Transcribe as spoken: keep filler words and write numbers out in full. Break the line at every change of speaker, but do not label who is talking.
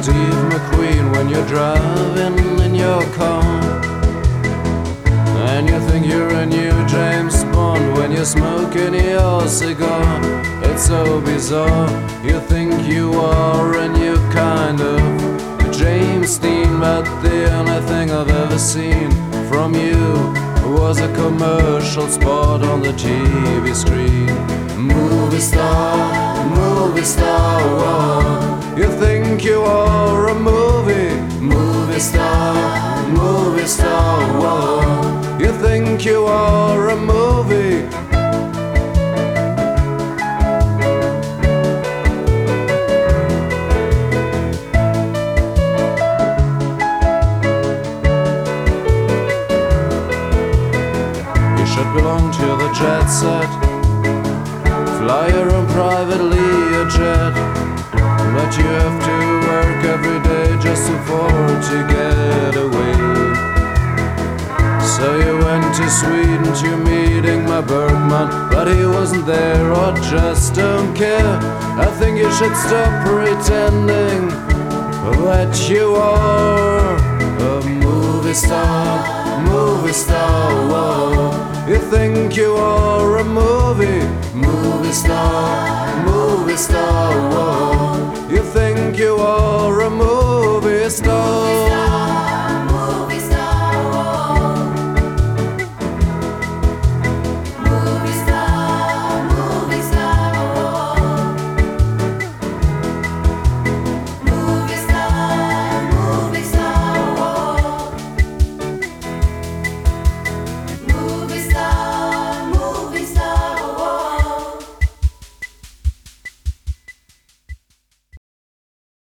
Steve McQueen when you're driving in your car. And you think you're a new James Bond when you're smoking your cigar. It's so bizarre, you think you are a new kind of James Dean, but the only thing I've ever seen from you was a commercial spot on the T V screen. Movie star, movie star, whoa. You think you are a movie, movie star, movie star, whoa. You think you are a movie. You should belong to the jet set, fly your own privately a jet, but you have to work every day just to afford to get away. So you went to Sweden to meeting my Bergman, but he wasn't there or just don't care. I think you should stop pretending that you are a movie star, movie star, whoa. You think you are a movie, movie star, movie star, whoa.